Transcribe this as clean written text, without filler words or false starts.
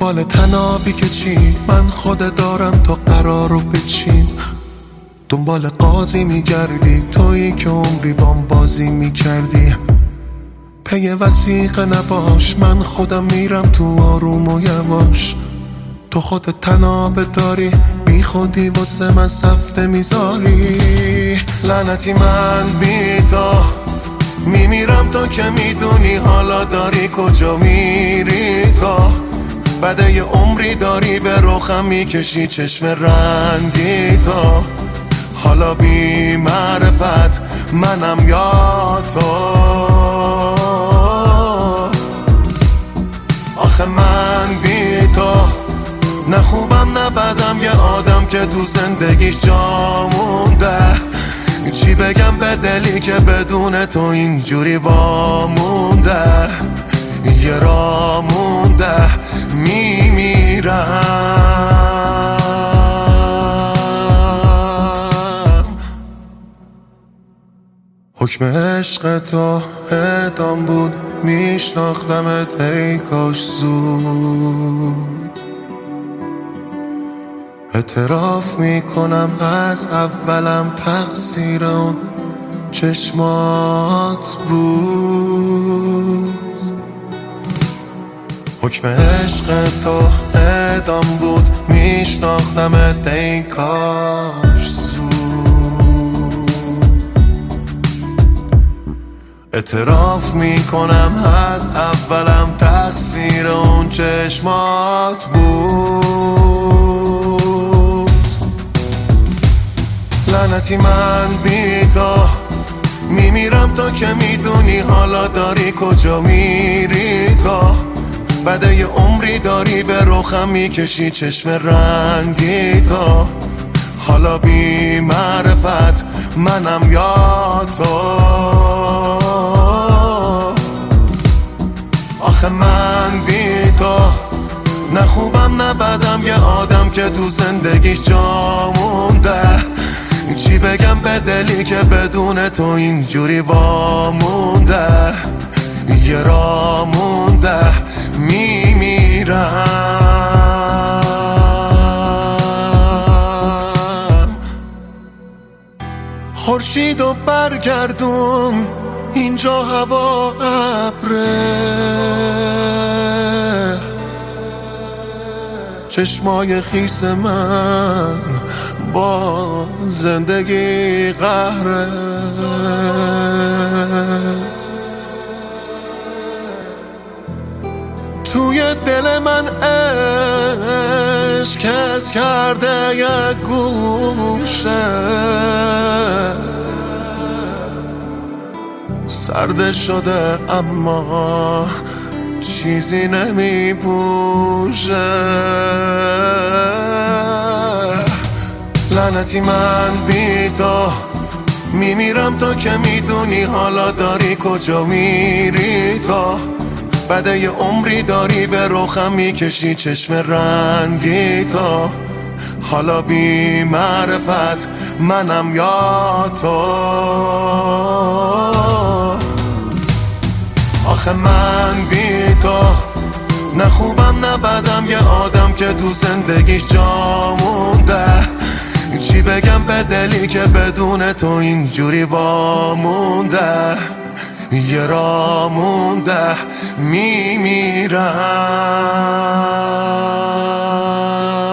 دنبال تنابی که چی من خود دارم تا قرارو بچین. دنبال قاضی میگردی تویی که عمری بام بازی میکردی. پی وثیقه نباش من خودم میرم تو آروم و یواش. تو خودت تنابه داری بی خودی واسه من سفته میذاری. لعنتی من بی تو میمیرم تو که میدونی حالا داری کجا میری. تو بعد یه عمری داری به رخم میکشی چشم رنگی. تو حالا بی معرفت منم یا تو. آخه من بی تو نه خوبم نه بدم، یه آدم که تو زندگیش جا مونده. چی بگم به دلی که بدون تو اینجوری وامونده. یه راه مونده میمیرم. حکم عشق تو اعدام بود میشناختمت ای کاش زود. اعتراف میکنم از اولم تقصیر اون چشمات بود. حکم عشق تو اعدام بود میشناختمت ای کاش زود. اعتراف میکنم از اولم تقصیر اون چشمات بود. لعنتی من بی تو میمیرم تو که میدونی حالا داری کجا میری. تو بعد یه عمری داری به رخم میکشی چشم رنگی. تو حالا بی معرفت منم یا تو. آخه من بی تو نه خوبم نه بدم، یه آدم که تو زندگیش جا مونده. چی بگم به دلی که بدون تو اینجوری وامونده. یه راه مونده میمیرم. خورشیدو برگردون اینجا هوا ابره. چشمای خیس من با زندگی قهره. توی دل من عشق کس کرده یک گوشه. سرد شده اما چیزی نمی پوشه. لعنتی من بی تو میمیرم تو که میدونی حالا داری کجا میری. تو بعد یه عمری داری به رخم میکشی چشم رنگی. تو حالا بی معرفت منم یا تو. آخه من بی تو نه خوبم نه بدم، یه آدم که تو زندگیش جا مونده. چی بگم به دلی که بدون تو اینجوری وامونده. یه راه مونده میمیرم.